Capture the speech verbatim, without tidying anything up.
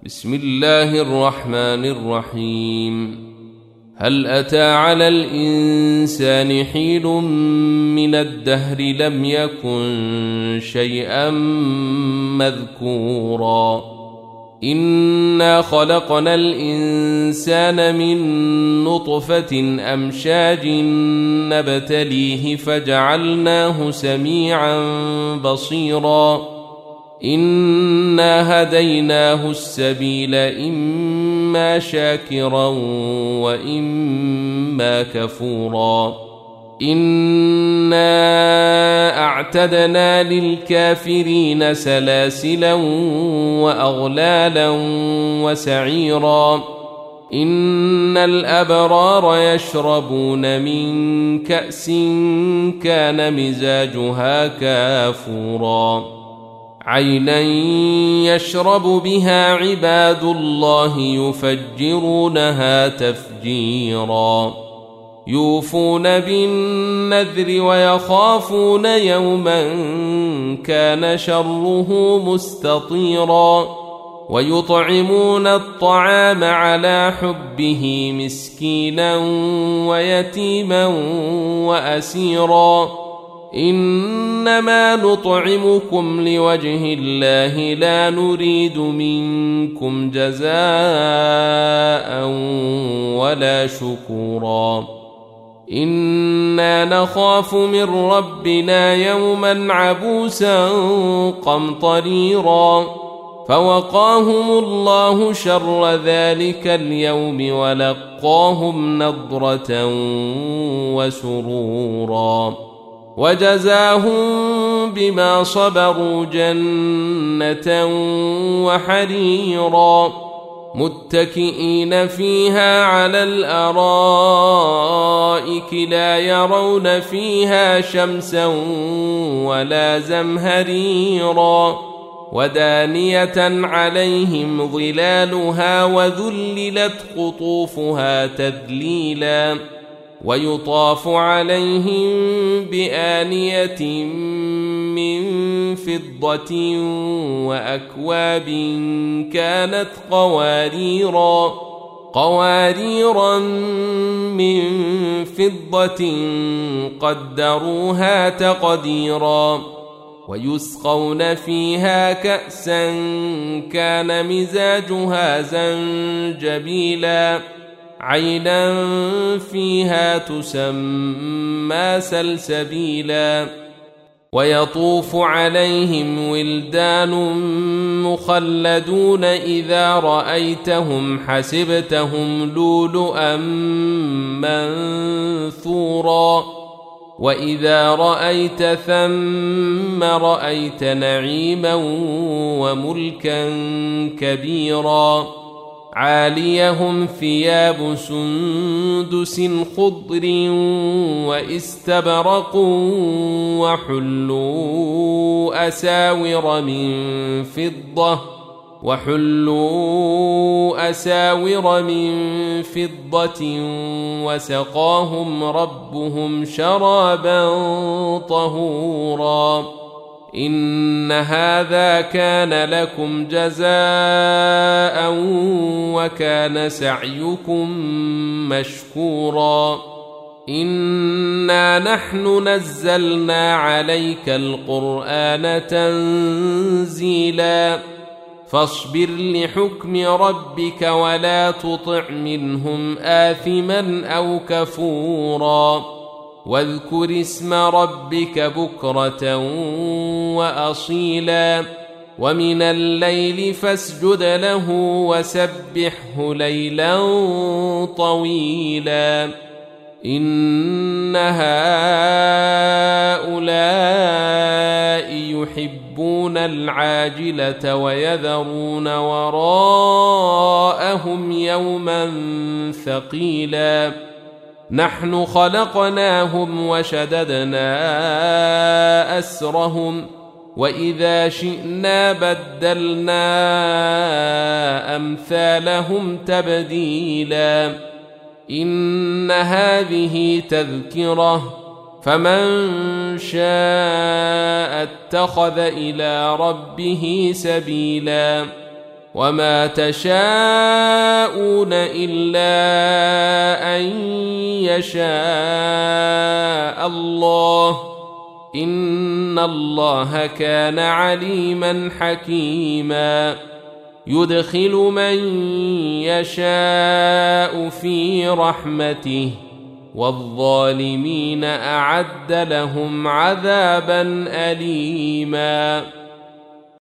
بسم الله الرحمن الرحيم. هل أتى على الإنسان حين من الدهر لم يكن شيئا مذكورا إنا خلقنا الإنسان من نطفة أمشاج نبتليه فجعلناه سميعا بصيرا إنا هديناه السبيل إما شاكرا وإما كفورا إنا أعتدنا للكافرين سلاسلا وأغلالا وسعيرا إن الأبرار يشربون من كأس كان مزاجها كافورا عينا يشرب بها عباد الله يفجرونها تفجيرا يوفون بالنذر ويخافون يوما كان شره مستطيرا ويطعمون الطعام على حبه مسكينا ويتيما وأسيرا إنما نطعمكم لوجه الله لا نريد منكم جزاء ولا شكورا إنا نخاف من ربنا يوما عبوسا قمطريرا فوقاهم الله شر ذلك اليوم ولقاهم نضرة وسرورا وجزاهم بما صبروا جنة وحريرا متكئين فيها على الأرائك لا يرون فيها شمسا ولا زمهريرا ودانية عليهم ظلالها وذللت قطوفها تذليلا ويطاف عليهم بآنية من فضة وأكواب كانت قواريرا قواريرا من فضة قدروها تقديرا ويسقون فيها كأسا كان مزاجها زنجبيلا عينا فيها تسمى سلسبيلا ويطوف عليهم ولدان مخلدون إذا رأيتهم حسبتهم لؤلؤا منثورا وإذا رأيت ثم رأيت نعيما وملكا كبيرا عاليهم ثياب سندس خضر واستبرق وحلوا أساور من فضة وحلوا أساور من فضة وسقاهم ربهم شرابا طهورا إن هذا كان لكم جزاء وكان سعيكم مشكورا إنا نحن نزلنا عليك القرآن تنزيلا فاصبر لحكم ربك ولا تطع منهم آثما أو كفورا واذكر اسم ربك بكرة وأصيلا ومن الليل فاسجد له وسبحه ليلا طويلا إن هؤلاء يحبون العاجلة ويذرون وراءهم يوما ثقيلا نحن خلقناهم وشددنا أسرهم وإذا شئنا بدلنا أمثالهم تبديلا إن هذه تذكرة فمن شاء اتخذ إلى ربه سبيلا وما تشاءون إلا أن يشاء الله إن الله كان عليما حكيما يدخل من يشاء في رحمته والظالمين أعد لهم عذابا أليما.